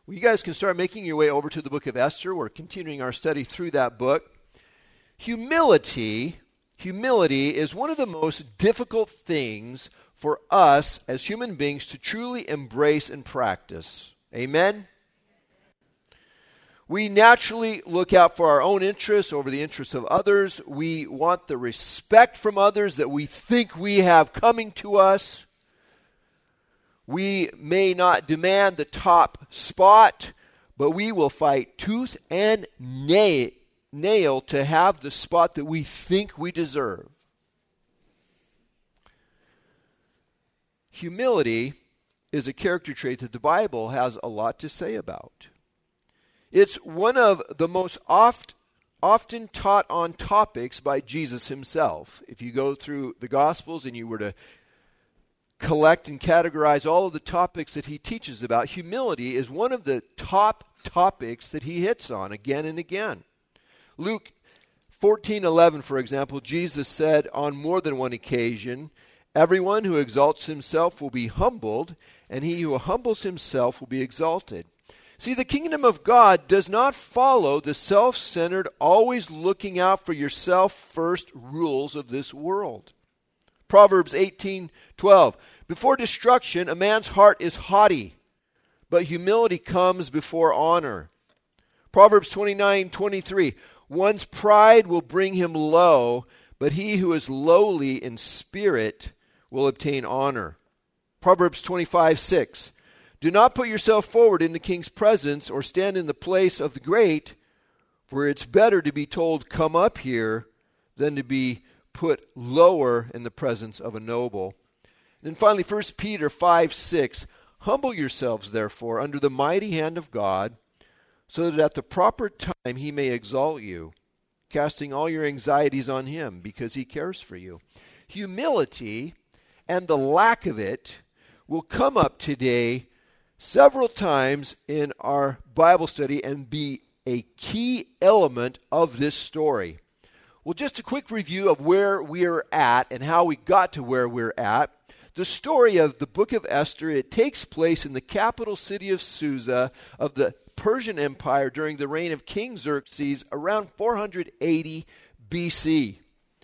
Well, you guys can start making your way over to the book of Esther. We're continuing our study through that book. Humility is one of the most difficult things for us as human beings to truly embrace and practice. Amen? We naturally look out for our own interests over the interests of others. We want the respect from others that we think we have coming to us. We may not demand the top spot, but we will fight tooth and nail to have the spot that we think we deserve. Humility is a character trait that the Bible has a lot to say about. It's one of the most often taught on topics by Jesus himself. If you go through the Gospels and you were to collect and categorize all of the topics that he teaches about, humility is one of the top topics that he hits on again and again. Luke 14:11, for example, Jesus said on more than one occasion, "Everyone who exalts himself will be humbled, and he who humbles himself will be exalted." See, the kingdom of God does not follow the self-centered, always looking out for yourself first rules of this world. Proverbs 18:12, "Before destruction, a man's heart is haughty, but humility comes before honor." Proverbs 29:23, "One's pride will bring him low, but he who is lowly in spirit will obtain honor." Proverbs 25:6, "Do not put yourself forward in the king's presence or stand in the place of the great, for it's better to be told, 'Come up here,' than to be put lower in the presence of a noble." And then finally, 1 Peter 5:6, "Humble yourselves, therefore, under the mighty hand of God, so that at the proper time he may exalt you, casting all your anxieties on him, because he cares for you." Humility and the lack of it will come up today several times in our Bible study and be a key element of this story. Well, just a quick review of where we're at and how we got to where we're at. The story of the book of Esther, it takes place in the capital city of Susa of the Persian Empire during the reign of King Xerxes around 480 BC.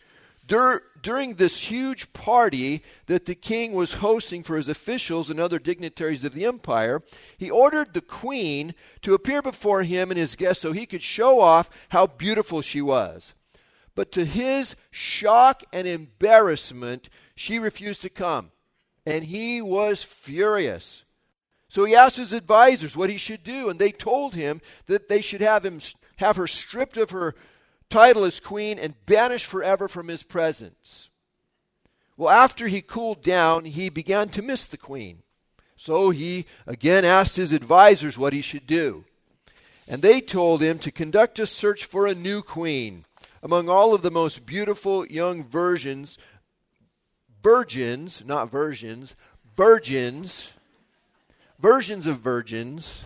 During this huge party that the king was hosting for his officials and other dignitaries of the empire, he ordered the queen to appear before him and his guests so he could show off how beautiful she was. But to his shock and embarrassment, she refused to come, and he was furious. So he asked his advisors what he should do, and they told him that they should have her stripped of her title as queen and banished forever from his presence. Well, after he cooled down, he began to miss the queen. So he again asked his advisors what he should do. And they told him to conduct a search for a new queen among all of the most beautiful young virgins of virgins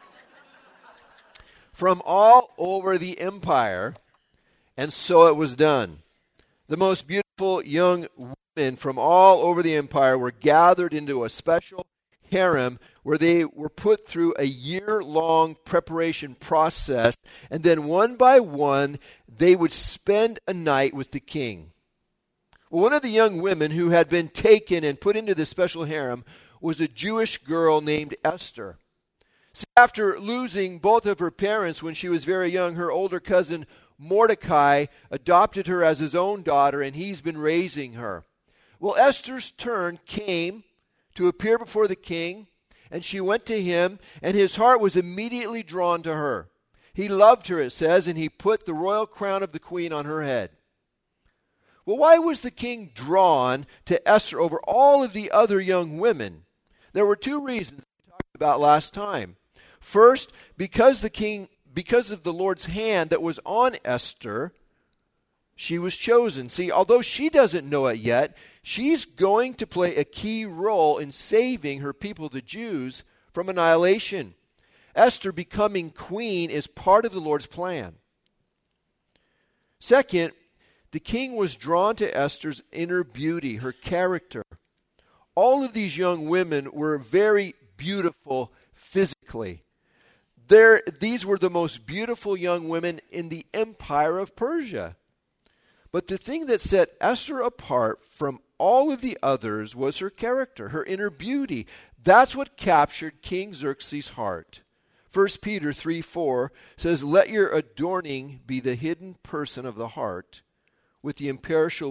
from all over the empire. And so it was done. The most beautiful young women from all over the empire were gathered into a special harem where they were put through a year-long preparation process, and then one by one they would spend a night with the king. Well, one of the young women who had been taken and put into this special harem was a Jewish girl named Esther. See, after losing both of her parents when she was very young, her older cousin Mordecai adopted her as his own daughter, and he's been raising her. Well, Esther's turn came to appear before the king, and she went to him, and his heart was immediately drawn to her. He loved her, it says, and he put the royal crown of the queen on her head. Well, why was the king drawn to Esther over all of the other young women? There were two reasons we talked about last time. First, because of the Lord's hand that was on Esther, she was chosen. See, although she doesn't know it yet, she's going to play a key role in saving her people, the Jews, from annihilation. Esther becoming queen is part of the Lord's plan. Second, the king was drawn to Esther's inner beauty, her character. All of these young women were very beautiful physically. These were the most beautiful young women in the empire of Persia. But the thing that set Esther apart from all of the others was her character, her inner beauty. That's what captured King Xerxes' heart. 1 Peter 3:4 says, "Let your adorning be the hidden person of the heart, with the imperishable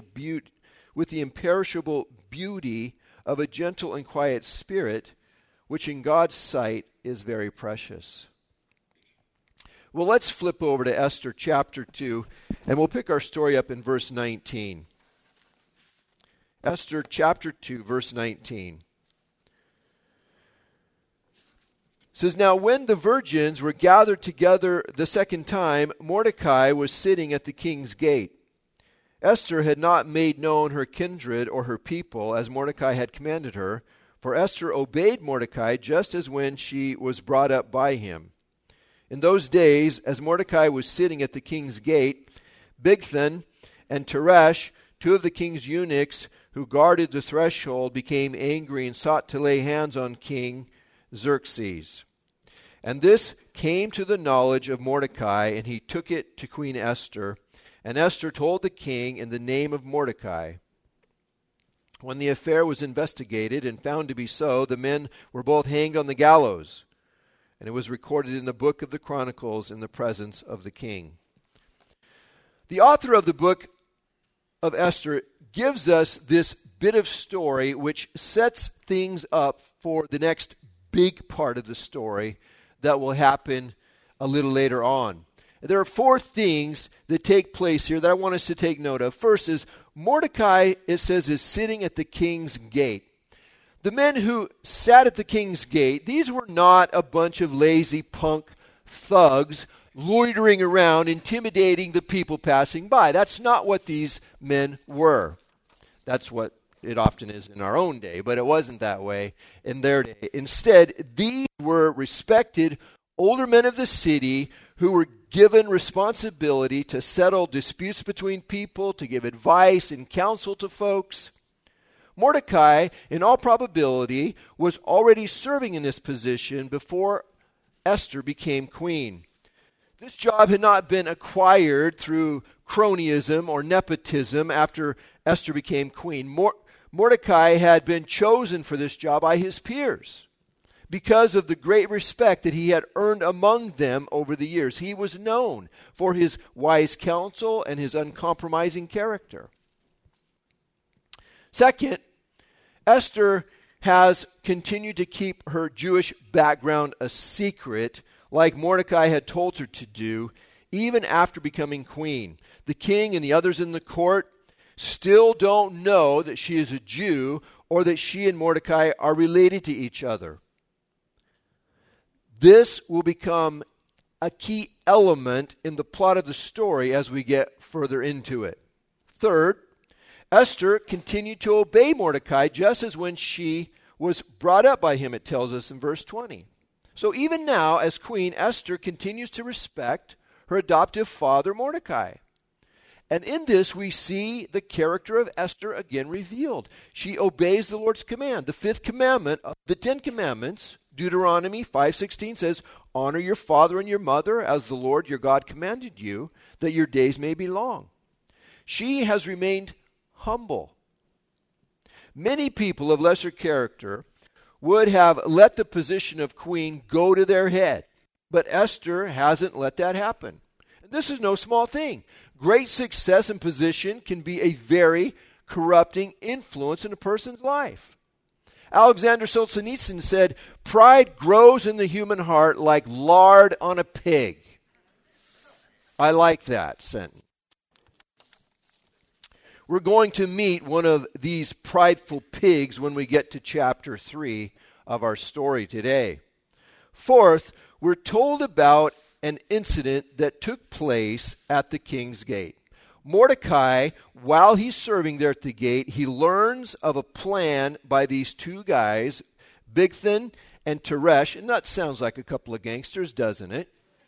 beauty of a gentle and quiet spirit, which in God's sight is very precious." Well, let's flip over to Esther chapter 2, and we'll pick our story up in verse 19. Esther chapter 2, verse 19. It says, "Now when the virgins were gathered together the second time, Mordecai was sitting at the king's gate. Esther had not made known her kindred or her people, as Mordecai had commanded her, for Esther obeyed Mordecai just as when she was brought up by him. In those days, as Mordecai was sitting at the king's gate, Bigthan and Teresh, two of the king's eunuchs who guarded the threshold, became angry and sought to lay hands on King Xerxes. And this came to the knowledge of Mordecai, and he took it to Queen Esther. And Esther told the king in the name of Mordecai. When the affair was investigated and found to be so, the men were both hanged on the gallows. And it was recorded in the book of the Chronicles in the presence of the king." The author of the book of Esther gives us this bit of story which sets things up for the next big part of the story that will happen a little later on. There are four things that take place here that I want us to take note of. First is Mordecai, it says, is sitting at the king's gate. The men who sat at the king's gate, these were not a bunch of lazy punk thugs loitering around, intimidating the people passing by. That's not what these men were. That's what it often is in our own day, but it wasn't that way in their day. Instead, these were respected older men of the city who were given responsibility to settle disputes between people, to give advice and counsel to folks. Mordecai, in all probability, was already serving in this position before Esther became queen. This job had not been acquired through cronyism or nepotism after Esther became queen. Mordecai had been chosen for this job by his peers because of the great respect that he had earned among them over the years. He was known for his wise counsel and his uncompromising character. Second, Esther has continued to keep her Jewish background a secret, like Mordecai had told her to do, even after becoming queen. The king and the others in the court still don't know that she is a Jew or that she and Mordecai are related to each other. This will become a key element in the plot of the story as we get further into it. Third, Esther continued to obey Mordecai just as when she was brought up by him, it tells us in verse 20. So even now, as queen, Esther continues to respect her adoptive father, Mordecai. And in this, we see the character of Esther again revealed. She obeys the Lord's command. The fifth commandment of the 10 Commandments, Deuteronomy 5:16 says, "Honor your father and your mother as the Lord your God commanded you, that your days may be long." She has remained humble. Many people of lesser character would have let the position of queen go to their head, but Esther hasn't let that happen. And this is no small thing. Great success and position can be a very corrupting influence in a person's life. Alexander Solzhenitsyn said, "Pride grows in the human heart like lard on a pig." I like that sentence. We're going to meet one of these prideful pigs when we get to chapter 3 of our story today. Fourth, we're told about an incident that took place at the king's gate. Mordecai, while he's serving there at the gate, he learns of a plan by these two guys, Bigthan and Teresh, and that sounds like a couple of gangsters, doesn't it?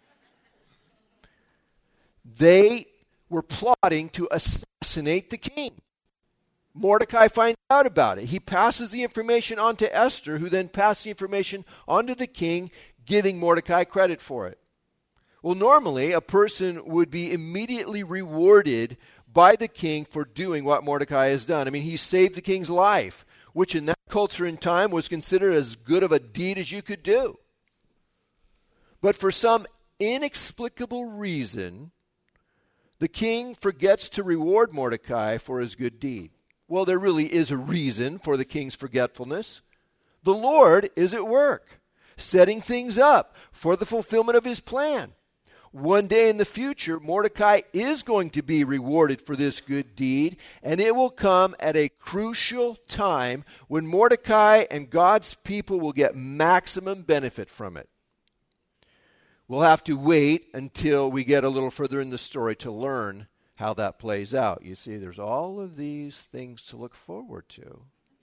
They were plotting to assassinate the king. Mordecai finds out about it. He passes the information on to Esther, who then passes the information on to the king, giving Mordecai credit for it. Well, normally a person would be immediately rewarded by the king for doing what Mordecai has done. I mean, he saved the king's life, which in that culture and time was considered as good of a deed as you could do. But for some inexplicable reason, the king forgets to reward Mordecai for his good deed. Well, there really is a reason for the king's forgetfulness. The Lord is at work, setting things up for the fulfillment of his plan. One day in the future, Mordecai is going to be rewarded for this good deed, and it will come at a crucial time when Mordecai and God's people will get maximum benefit from it. We'll have to wait until we get a little further in the story to learn how that plays out. You see, there's all of these things to look forward to.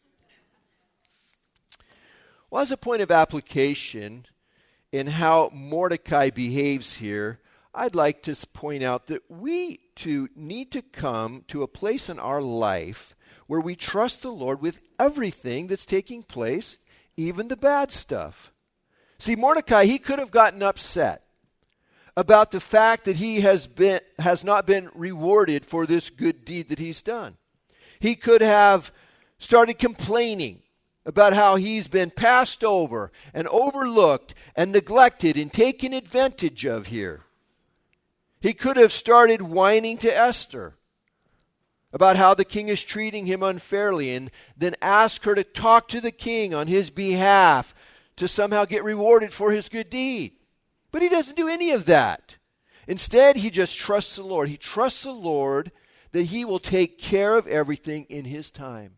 Well, as a point of application in how Mordecai behaves here, I'd like to point out that we too need to come to a place in our life where we trust the Lord with everything that's taking place, even the bad stuff. See, Mordecai, he could have gotten upset about the fact that he has not been rewarded for this good deed that he's done. He could have started complaining about how he's been passed over and overlooked and neglected and taken advantage of here. He could have started whining to Esther about how the king is treating him unfairly and then ask her to talk to the king on his behalf to somehow get rewarded for his good deed. But he doesn't do any of that. Instead, he just trusts the Lord. He trusts the Lord that he will take care of everything in his time.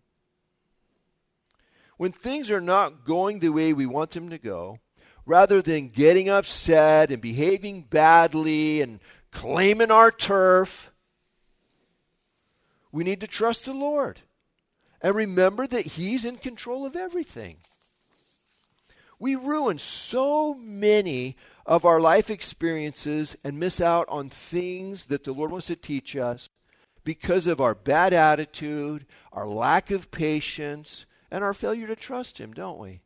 When things are not going the way we want them to go, rather than getting upset and behaving badly and claiming our turf, we need to trust the Lord and remember that he's in control of everything. We ruin so many of our life experiences and miss out on things that the Lord wants to teach us because of our bad attitude, our lack of patience, and our failure to trust him, don't we?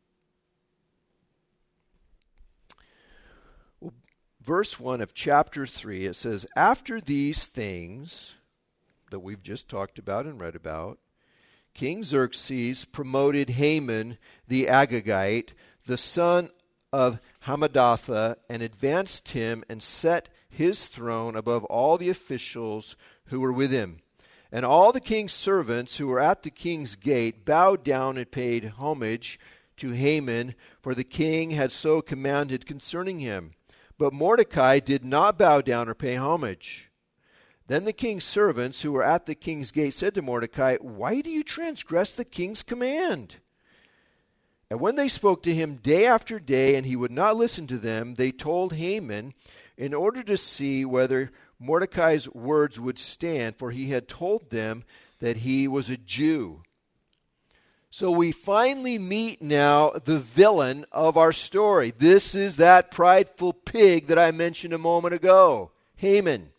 Well, verse 1 of chapter 3, it says, "After these things that we've just talked about and read about, King Xerxes promoted Haman the Agagite, the son of Hammedatha, and advanced him and set his throne above all the officials who were with him. And all the king's servants who were at the king's gate bowed down and paid homage to Haman, for the king had so commanded concerning him. But Mordecai did not bow down or pay homage. Then the king's servants who were at the king's gate said to Mordecai, 'Why do you transgress the king's command?' And when they spoke to him day after day, and he would not listen to them, they told Haman in order to see whether Mordecai's words would stand, for he had told them that he was a Jew." So we finally meet now the villain of our story. This is that prideful pig that I mentioned a moment ago, Haman.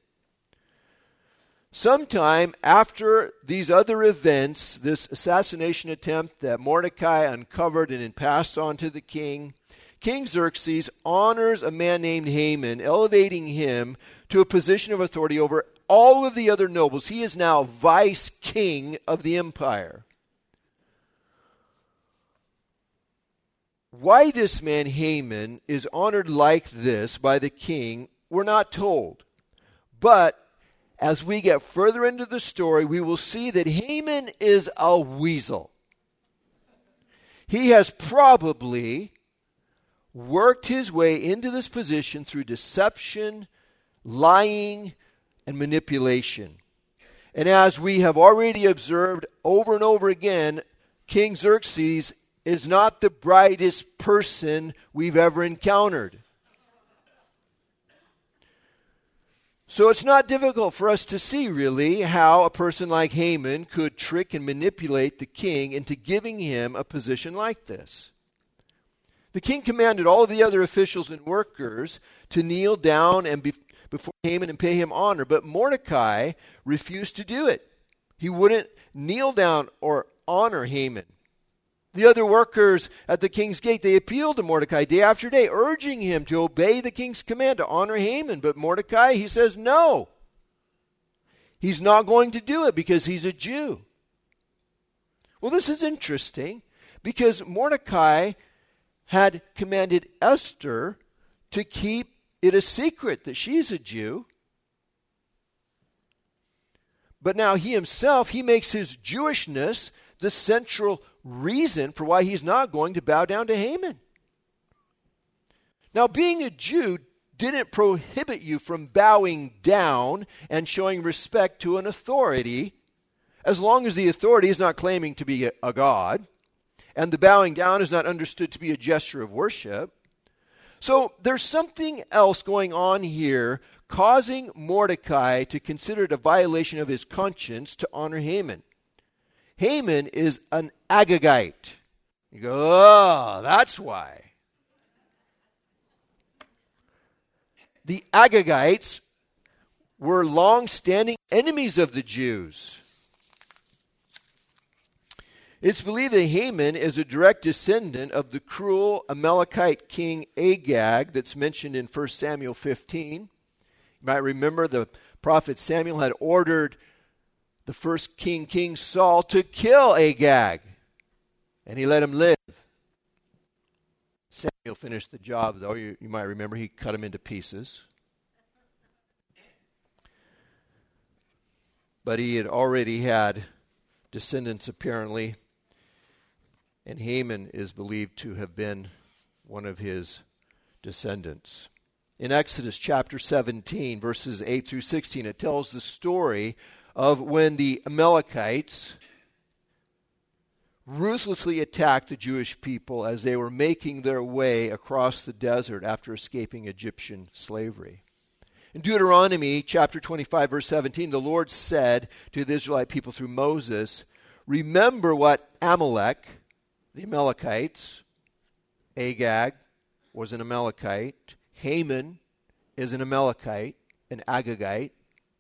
Sometime after these other events, this assassination attempt that Mordecai uncovered and then passed on to the king, King Xerxes honors a man named Haman, elevating him to a position of authority over all of the other nobles. He is now vice king of the empire. Why this man Haman is honored like this by the king, we're not told. But as we get further into the story, we will see that Haman is a weasel. He has probably worked his way into this position through deception, lying, and manipulation. And as we have already observed over and over again, King Xerxes is not the brightest person we've ever encountered. So it's not difficult for us to see, really, how a person like Haman could trick and manipulate the king into giving him a position like this. The king commanded all of the other officials and workers to kneel down and before Haman and pay him honor, but Mordecai refused to do it. He wouldn't kneel down or honor Haman. The other workers at the king's gate, they appealed to Mordecai day after day, urging him to obey the king's command to honor Haman. But Mordecai, he says no. He's not going to do it because he's a Jew. Well, this is interesting because Mordecai had commanded Esther to keep it a secret that she's a Jew. But now he himself, he makes his Jewishness the central reason for why he's not going to bow down to Haman. Now, being a Jew didn't prohibit you from bowing down and showing respect to an authority, as long as the authority is not claiming to be a god, and the bowing down is not understood to be a gesture of worship. So there's something else going on here causing Mordecai to consider it a violation of his conscience to honor Haman. Haman is an Agagite. You go, oh, that's why. The Agagites were long-standing enemies of the Jews. It's believed that Haman is a direct descendant of the cruel Amalekite king Agag that's mentioned in 1 Samuel 15. You might remember the prophet Samuel had ordered the first king, King Saul, to kill Agag, and he let him live. Samuel finished the job, though. You might remember he cut him into pieces. But he had already had descendants, apparently, and Haman is believed to have been one of his descendants. In Exodus chapter 17, verses 8 through 16, it tells the story of when the Amalekites ruthlessly attacked the Jewish people as they were making their way across the desert after escaping Egyptian slavery. In Deuteronomy chapter 25, verse 17, the Lord said to the Israelite people through Moses, remember what Amalek, the Amalekites, Agag was an Amalekite, Haman is an Amalekite, an Agagite.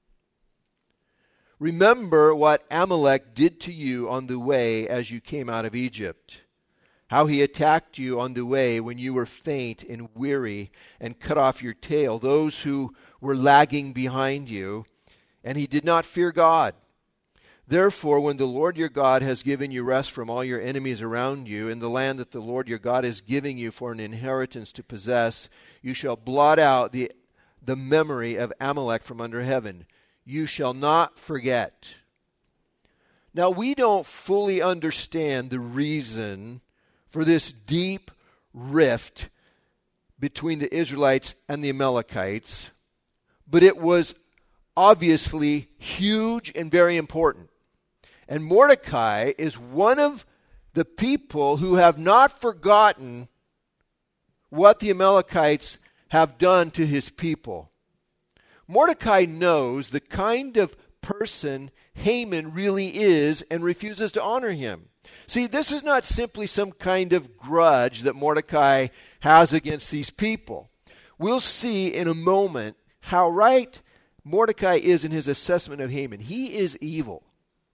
Remember what Amalek did to you on the way as you came out of Egypt, how he attacked you on the way when you were faint and weary and cut off your tail, those who were lagging behind you, and he did not fear God. Therefore, when the Lord your God has given you rest from all your enemies around you, in the land that the Lord your God is giving you for an inheritance to possess, you shall blot out the memory of Amalek from under heaven. You shall not forget. Now, we don't fully understand the reason for this deep rift between the Israelites and the Amalekites, but it was obviously huge and very important. And Mordecai is one of the people who have not forgotten what the Amalekites have done to his people. Mordecai knows the kind of person Haman really is and refuses to honor him. See, this is not simply some kind of grudge that Mordecai has against these people. We'll see in a moment how right Mordecai is in his assessment of Haman. He is evil.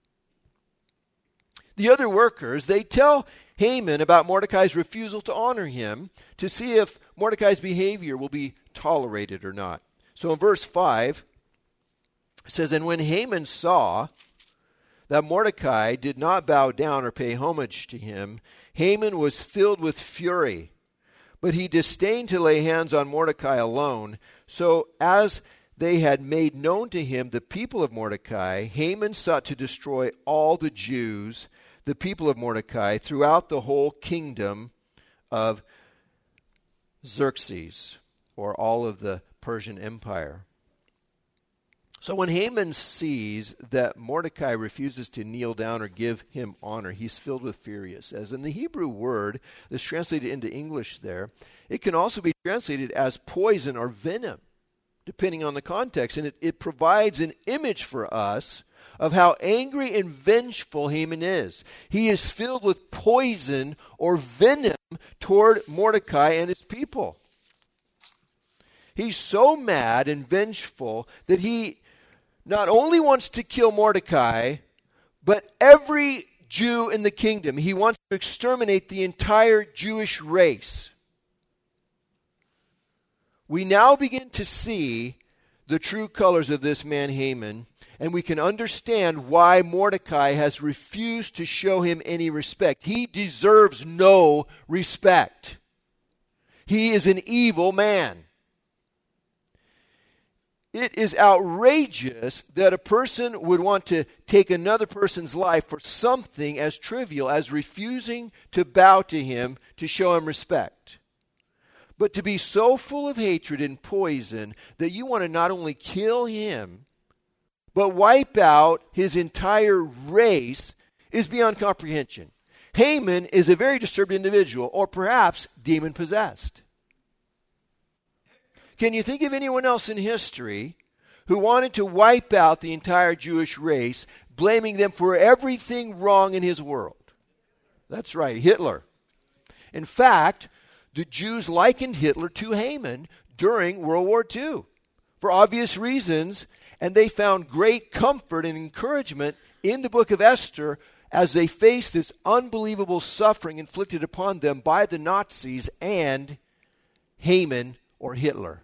The other workers, they tell Haman about Mordecai's refusal to honor him to see if Mordecai's behavior will be tolerated or not. So in verse 5, it says, and when Haman saw that Mordecai did not bow down or pay homage to him, Haman was filled with fury. But he disdained to lay hands on Mordecai alone. So as they had made known to him the people of Mordecai, Haman sought to destroy all the Jews, the people of Mordecai, throughout the whole kingdom of Xerxes, or all of the Persian Empire. So when Haman sees that Mordecai refuses to kneel down or give him honor, he's filled with fury, it says. And the Hebrew word that's translated into English there, it can also be translated as poison or venom, depending on the context. And it provides an image for us of how angry and vengeful Haman is. He is filled with poison or venom toward Mordecai and his people. He's so mad and vengeful that he not only wants to kill Mordecai, but every Jew in the kingdom. He wants to exterminate the entire Jewish race. We now begin to see the true colors of this man Haman, and we can understand why Mordecai has refused to show him any respect. He deserves no respect. He is an evil man. It is outrageous that a person would want to take another person's life for something as trivial as refusing to bow to him to show him respect. But to be so full of hatred and poison that you want to not only kill him, but wipe out his entire race is beyond comprehension. Haman is a very disturbed individual, or perhaps demon-possessed. Can you think of anyone else in history who wanted to wipe out the entire Jewish race, blaming them for everything wrong in his world? That's right, Hitler. In fact, the Jews likened Hitler to Haman during World War II for obvious reasons, and they found great comfort and encouragement in the book of Esther as they faced this unbelievable suffering inflicted upon them by the Nazis and Haman or Hitler.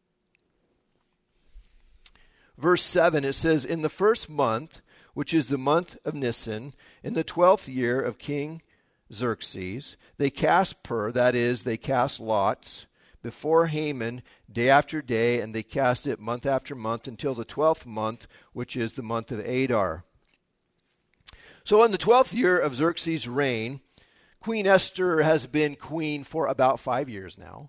Verse 7, it says, "In the first month, which is the month of Nisan, in the 12th year of King Xerxes, they cast pur," that is, they cast lots, "before Haman day after day, and they cast it month after month until the 12th month, which is the month of Adar." So in the 12th year of Xerxes' reign, Queen Esther has been queen for about 5 years now.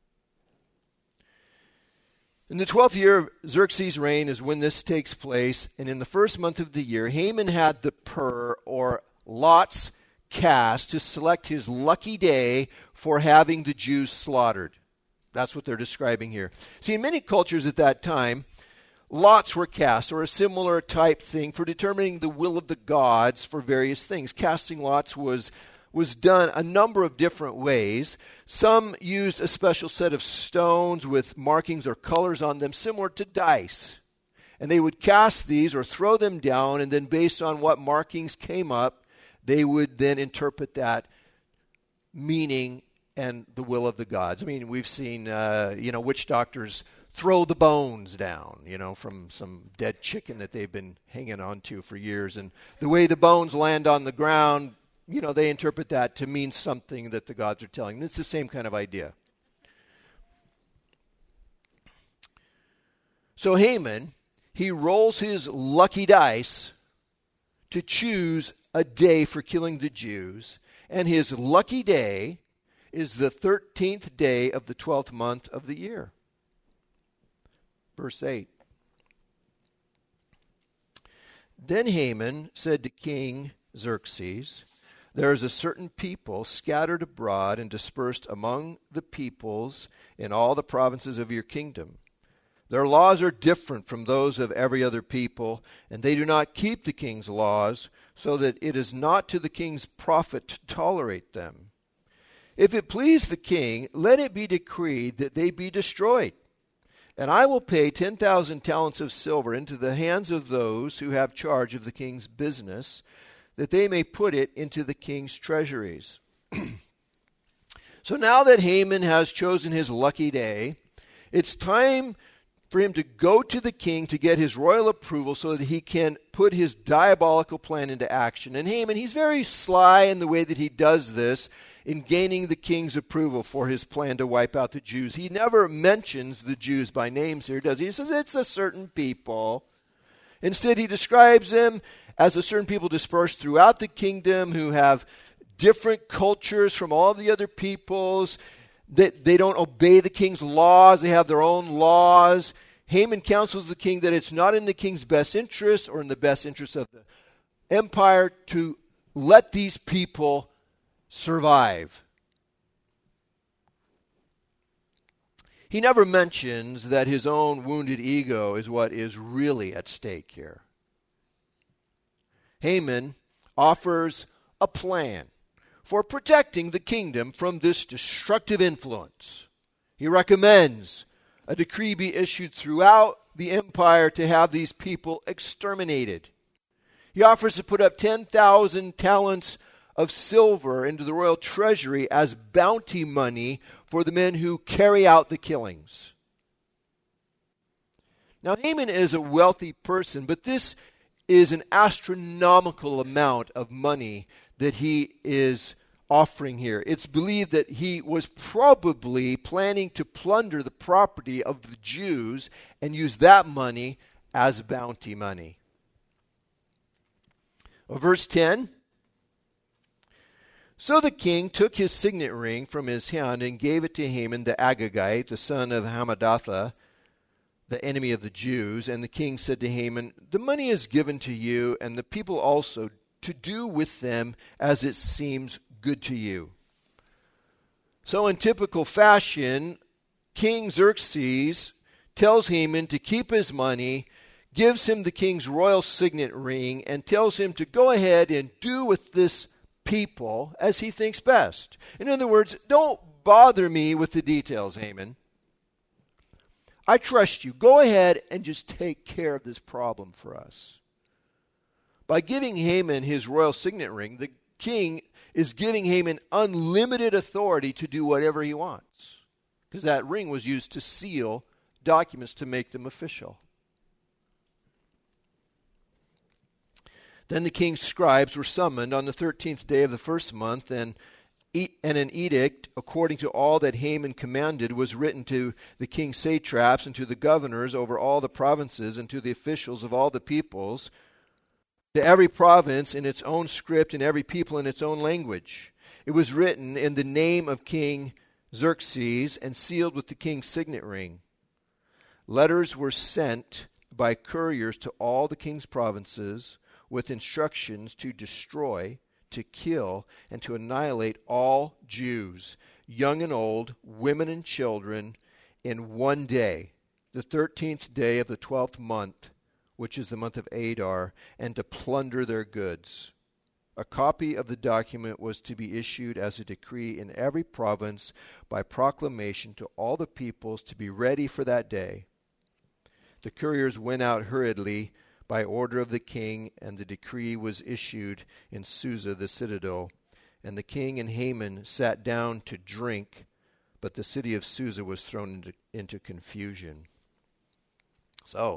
In the 12th year of Xerxes' reign is when this takes place, and in the first month of the year, Haman had the pur, or lots, cast to select his lucky day for having the Jews slaughtered. That's what they're describing here. See, in many cultures at that time, lots were cast, or a similar type thing for determining the will of the gods for various things. Casting lots was done a number of different ways. Some used a special set of stones with markings or colors on them, similar to dice. And they would cast these or throw them down, and then based on what markings came up, they would then interpret that meaning and the will of the gods. I mean, we've seen, witch doctors throw the bones down, from some dead chicken that they've been hanging on to for years. And the way the bones land on the ground, they interpret that to mean something that the gods are telling them. It's the same kind of idea. So Haman, he rolls his lucky dice to choose a day for killing the Jews, and his lucky day is the 13th day of the 12th month of the year. Verse 8. "Then Haman said to King Xerxes, 'There is a certain people scattered abroad and dispersed among the peoples in all the provinces of your kingdom. Their laws are different from those of every other people, and they do not keep the king's laws, so that it is not to the king's profit to tolerate them. If it please the king, let it be decreed that they be destroyed. And I will pay 10,000 talents of silver into the hands of those who have charge of the king's business, that they may put it into the king's treasuries.'" So now that Haman has chosen his lucky day, it's time for him to go to the king to get his royal approval so that he can put his diabolical plan into action. And Haman, he's very sly in the way that he does this in gaining the king's approval for his plan to wipe out the Jews. He never mentions the Jews by names here, does he? He says it's a certain people. Instead, he describes them as a certain people dispersed throughout the kingdom who have different cultures from all the other peoples. That they don't obey the king's laws. They have their own laws. Haman counsels the king that it's not in the king's best interest or in the best interest of the empire to let these people survive. He never mentions that his own wounded ego is what is really at stake here. Haman offers a plan for protecting the kingdom from this destructive influence. He recommends a decree be issued throughout the empire to have these people exterminated. He offers to put up 10,000 talents of silver into the royal treasury as bounty money for the men who carry out the killings. Now, Haman is a wealthy person, but this is an astronomical amount of money that he is offering here. It's believed that he was probably planning to plunder the property of the Jews and use that money as bounty money. Verse 10. So the king took his signet ring from his hand and gave it to Haman the Agagite, the son of Hammedatha, the enemy of the Jews. And the king said to Haman, the money is given to you and the people also, to do with them as it seems good to you. So in typical fashion, King Xerxes tells Haman to keep his money, gives him the king's royal signet ring, and tells him to go ahead and do with this people as he thinks best. In other words, don't bother me with the details, Haman. I trust you. Go ahead and just take care of this problem for us. By giving Haman his royal signet ring, the king is giving Haman unlimited authority to do whatever he wants, because that ring was used to seal documents to make them official. Then the king's scribes were summoned on the 13th day of the first month, and an edict, according to all that Haman commanded, was written to the king's satraps and to the governors over all the provinces and to the officials of all the peoples, to every province in its own script and every people in its own language. It was written in the name of King Xerxes and sealed with the king's signet ring. Letters were sent by couriers to all the king's provinces with instructions to destroy, to kill, and to annihilate all Jews, young and old, women and children, in one day, the 13th day of the 12th month, which is the month of Adar, and to plunder their goods. A copy of the document was to be issued as a decree in every province by proclamation to all the peoples to be ready for that day. The couriers went out hurriedly by order of the king, and the decree was issued in Susa, the citadel. And the king and Haman sat down to drink, but the city of Susa was thrown into confusion. So,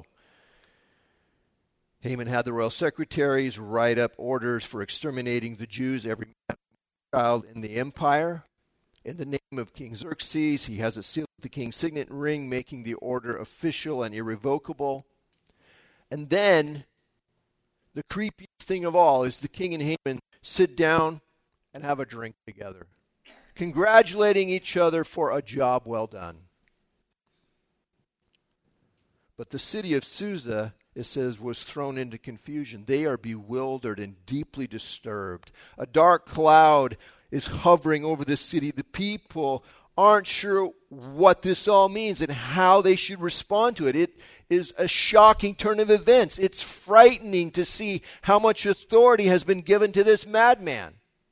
Haman had the royal secretaries write up orders for exterminating the Jews, every child in the empire. In the name of King Xerxes, he has it sealed with the king's signet ring, making the order official and irrevocable. And then, the creepiest thing of all is the king and Haman sit down and have a drink together, congratulating each other for a job well done. But the city of Susa, it says, was thrown into confusion. They are bewildered and deeply disturbed. A dark cloud is hovering over the city. The people aren't sure what this all means and how they should respond to it. It is a shocking turn of events. It's frightening to see how much authority has been given to this madman.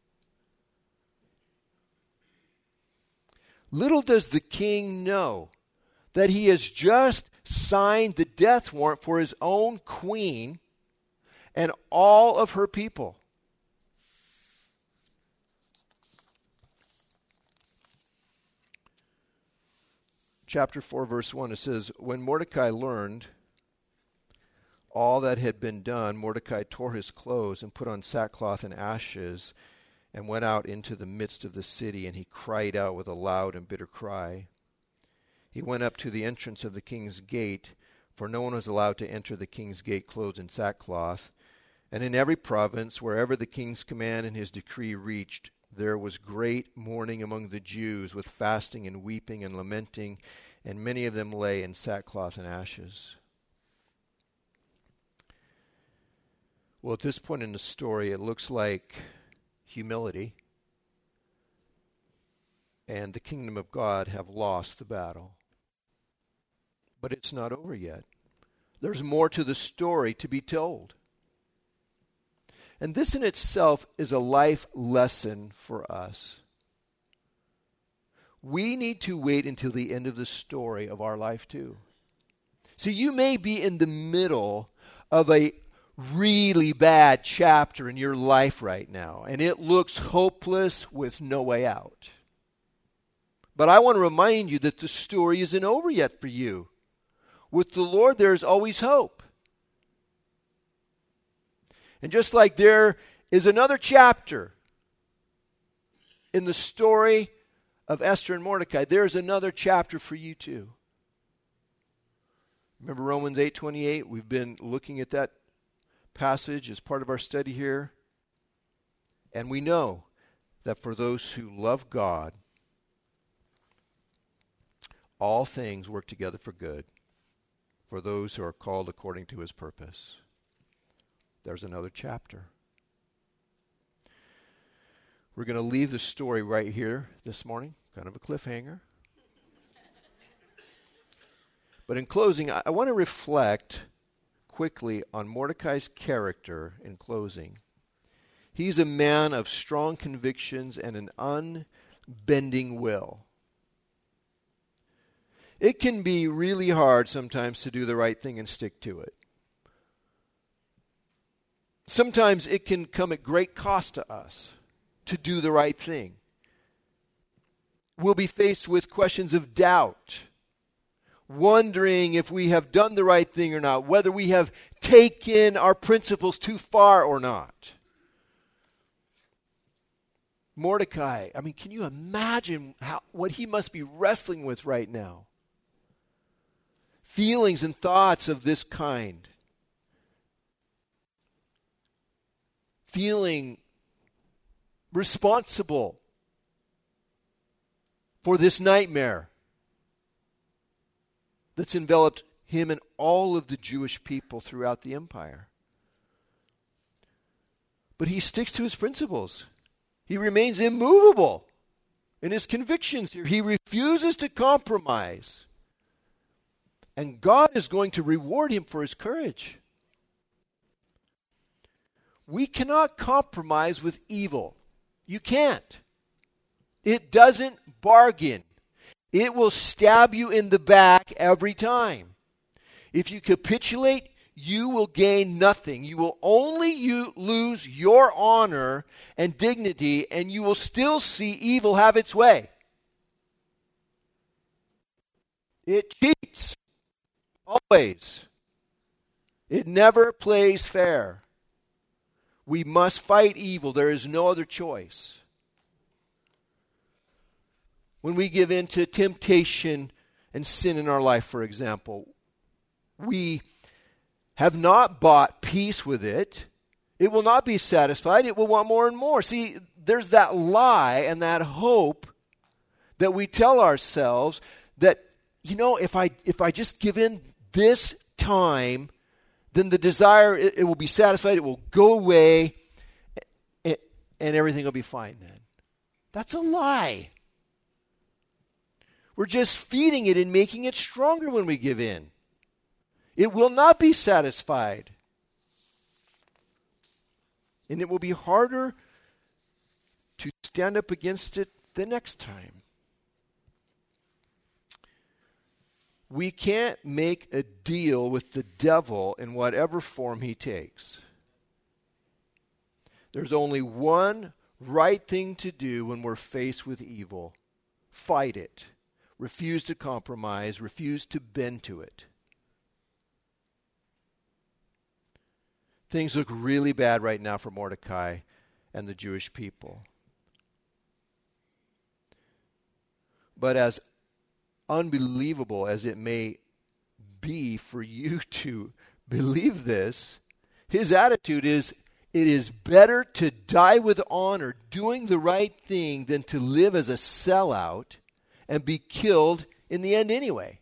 Little does the king know that he has just signed the death warrant for his own queen and all of her people. Chapter 4, verse 1, it says, when Mordecai learned all that had been done, Mordecai tore his clothes and put on sackcloth and ashes and went out into the midst of the city, and he cried out with a loud and bitter cry. He went up to the entrance of the king's gate, for no one was allowed to enter the king's gate clothed in sackcloth. And in every province, wherever the king's command and his decree reached, there was great mourning among the Jews, with fasting and weeping and lamenting, and many of them lay in sackcloth and ashes. Well, at this point in the story, it looks like humility and the kingdom of God have lost the battle. But it's not over yet. There's more to the story to be told. And this in itself is a life lesson for us. We need to wait until the end of the story of our life too. See, you may be in the middle of a really bad chapter in your life right now, and it looks hopeless with no way out. But I want to remind you that the story isn't over yet for you. With the Lord, there is always hope. And just like there is another chapter in the story of Esther and Mordecai, there is another chapter for you too. Remember Romans 8:28? We've been looking at that passage as part of our study here. And we know that for those who love God, all things work together for good, for those who are called according to his purpose. There's another chapter. We're going to leave the story right here this morning, kind of a cliffhanger. But in closing, I want to reflect quickly on Mordecai's character in closing. He's a man of strong convictions and an unbending will. It can be really hard sometimes to do the right thing and stick to it. Sometimes it can come at great cost to us to do the right thing. We'll be faced with questions of doubt, wondering if we have done the right thing or not, whether we have taken our principles too far or not. Mordecai, can you imagine what he must be wrestling with right now? Feelings and thoughts of this kind. Feeling responsible for this nightmare that's enveloped him and all of the Jewish people throughout the empire. But he sticks to his principles. He remains immovable in his convictions here. He refuses to compromise. And God is going to reward him for his courage. We cannot compromise with evil. You can't. It doesn't bargain. It will stab you in the back every time. If you capitulate, you will gain nothing. You will only lose your honor and dignity, and you will still see evil have its way. It cheats. Always. It never plays fair. We must fight evil. There is no other choice. When we give in to temptation and sin in our life, for example, we have not bought peace with it. It will not be satisfied. It will want more and more. See, there's that lie and that hope that we tell ourselves that, if I just give in this time, then the desire, it will be satisfied, it will go away, and everything will be fine then. That's a lie. We're just feeding it and making it stronger when we give in. It will not be satisfied. And it will be harder to stand up against it the next time. We can't make a deal with the devil in whatever form he takes. There's only one right thing to do when we're faced with evil. Fight it. Refuse to compromise. Refuse to bend to it. Things look really bad right now for Mordecai and the Jewish people. But as unbelievable as it may be for you to believe this, his attitude is, it is better to die with honor, doing the right thing, than to live as a sellout and be killed in the end anyway.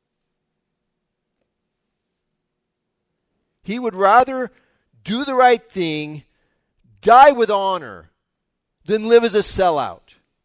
He would rather do the right thing, die with honor, than live as a sellout.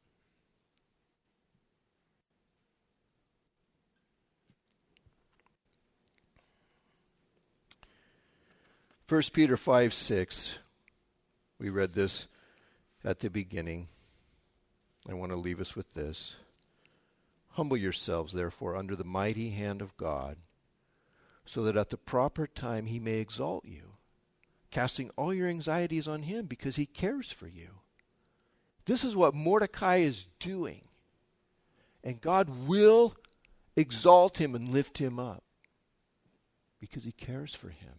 1 Peter 5:6. We read this at the beginning. I want to leave us with this. Humble yourselves, therefore, under the mighty hand of God, so that at the proper time he may exalt you, casting all your anxieties on him because he cares for you. This is what Mordecai is doing. And God will exalt him and lift him up because he cares for him.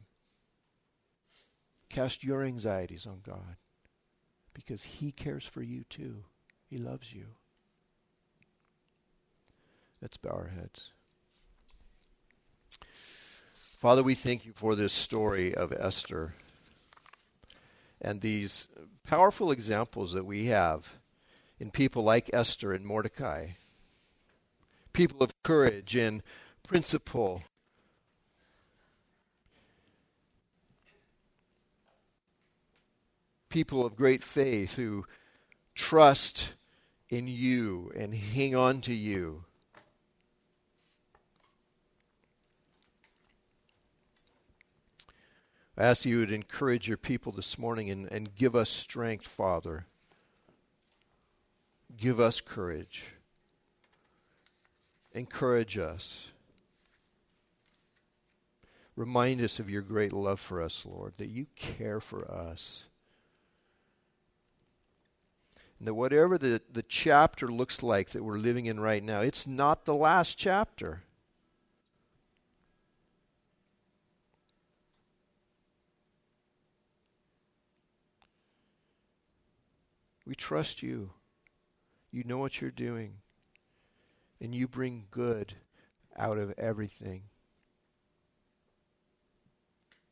Cast your anxieties on God because he cares for you too. He loves you. Let's bow our heads. Father, we thank you for this story of Esther and these powerful examples that we have in people like Esther and Mordecai, people of courage and principle, people of great faith who trust in you and hang on to you. I ask you to encourage your people this morning and give us strength, Father. Give us courage. Encourage us. Remind us of your great love for us, Lord, that you care for us. And that whatever the chapter looks like that we're living in right now, it's not the last chapter. We trust you. You know what you're doing. And you bring good out of everything.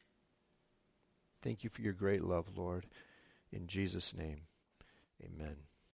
Thank you for your great love, Lord. In Jesus' name, amen.